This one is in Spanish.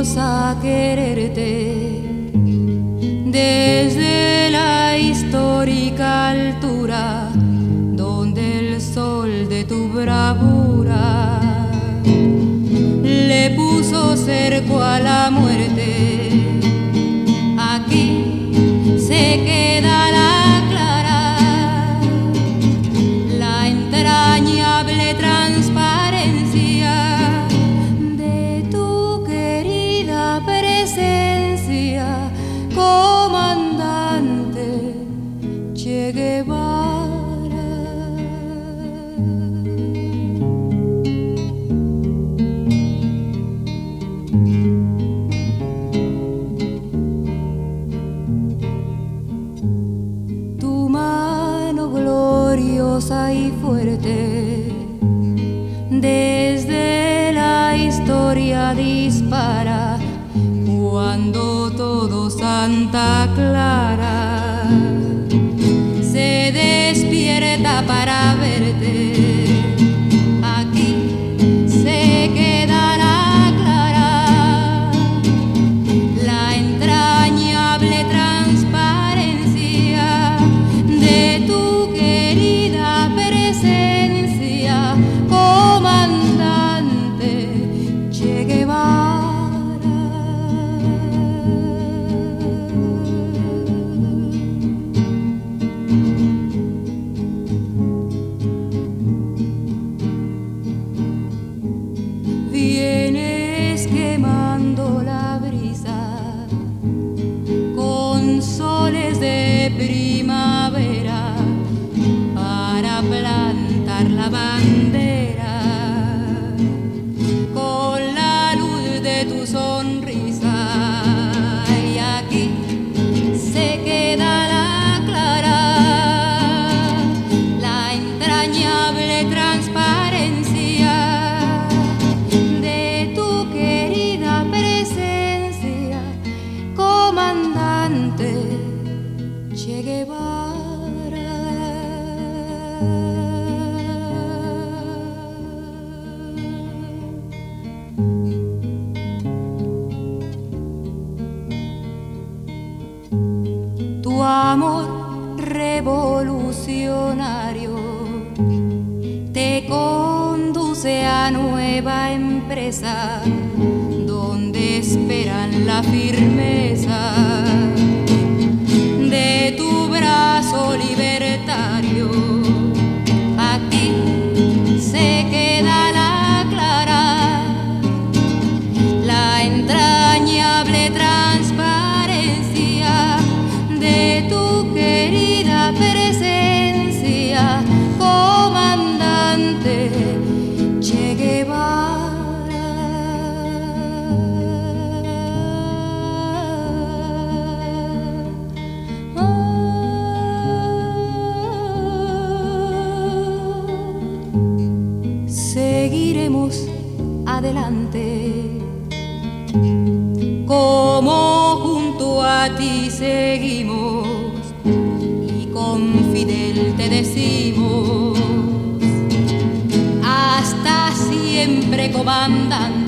a quererte desde la histórica altura donde el sol de tu bravura le puso cerco a la muerte. Aquí se queda la clara, la entrañable transparencia de tu querida presencia, comandante Che Guevara. Tu mano gloriosa y fuerte desde la historia dispara cuando todo Santa Clara se despierta para verte. Aquí se quedará clara la entrañable transparencia de tu querida presencia, comandante Che Guevara. Vienes quemando la brisa con soles de primavera para plantar la bandera con la luz de tu sonrisa. Y aquí se queda la clara, la entrañable transparencia de tu querida presencia, comandante Che Guevara. Tu amor revolucionario te conduce a nueva empresa donde esperan la firmeza de tu brazo libertario. Aquí se queda la clara, la entrañable transparencia de tu querida presencia, comandante Che Guevara. Seguiremos adelante como junto a ti seguimos y con Fidel te decimos hasta siempre, comandante.